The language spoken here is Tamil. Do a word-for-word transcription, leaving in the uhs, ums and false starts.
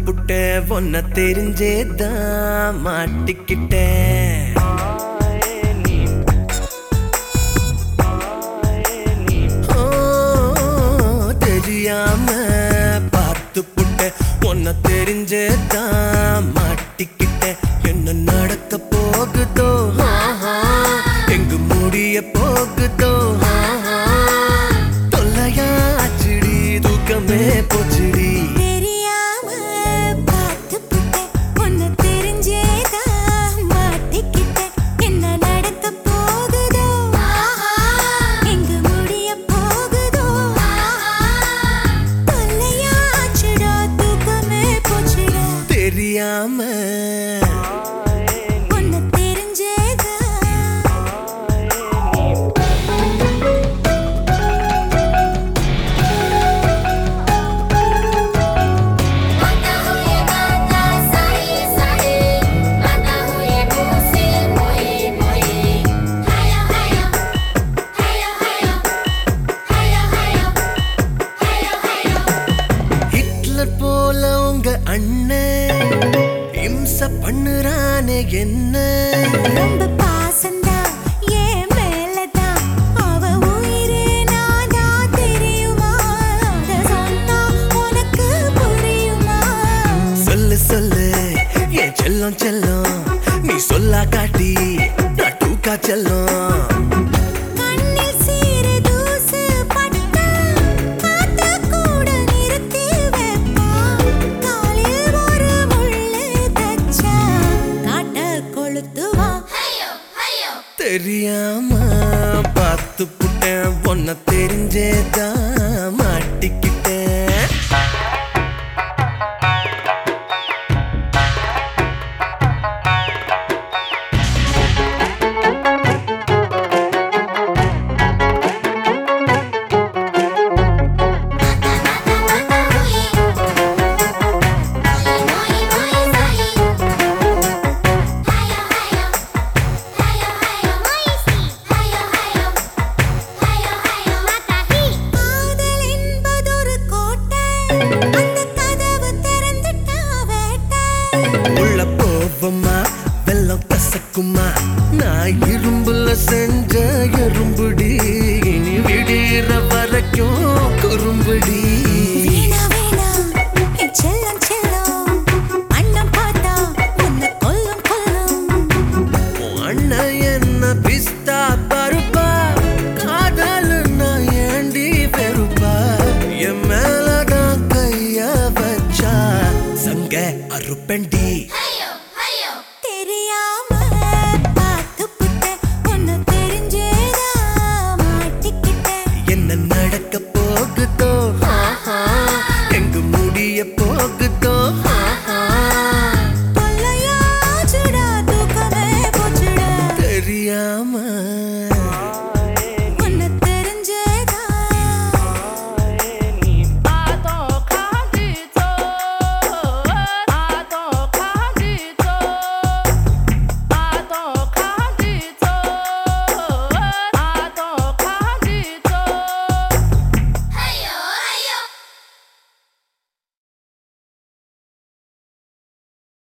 புட்ட ஒன்ன தெரிஞ்சேதான் மாட்டிக்கிட்டேன். தெரியாம பார்த்து புட்ட ஒன்ன தெரிஞ்சேதான் மாட்டிக்கிட்டேன். என்ன நடக்க போகுதோ, எங்கு முடிய போகுதோ, தொல்லையாச்சுடி தூக்கமே போச்சுடி. தெரியாம ஒன்னு தெரிஞ்சேதா ஹிட்லர் போல உங்க அண்ணன் இம்ச பண்ணுறானே என்ன. ரொம்ப பாசந்தா ஏன் மேலதான் அவ உயிரே நானா தெரியுமா, அத சொன்னா உனக்கு புரியுமா. சொல்லு சொல்லு என் செல்லம் செல்லம், நீ சொல்லா காட்டி நான் டூக்கா செல்லம். கண்ணில் சீறு தூசு பட்டா காத்து கூட நிறுத்தி வைப்பா, காலில் ஒரு முள்ளு தச்சா காட்ட கொளுத்துவா. தெரியாம பார்த்து புட்டேன் ஒன்ன தெரிஞ்சேதான் மாட்டிக்கிட்டேன். காதல் என்பதொரு கோட்டை, அந்த கதவு திறந்துட்டா வேட்டை. உள்ள போவமா வெள்ளம் கசக்குமா, நான் இரும்புல செஞ்ச எறும்புடி, இனி விடிற வரைக்கும் குறும்புடி. வீணா வீணா என் செல்லம் செல்லம், அண்ணன் பார்த்தா உன்னை கொல்லும் கொல்லும். உன் அண்ணன் என்ன பிஸ்தா பருப்பா, காதல் நான் ஏண்டி பெருப்பா, என் மேலதான் கைய வச்சா சங்க அறுப்பண்டி.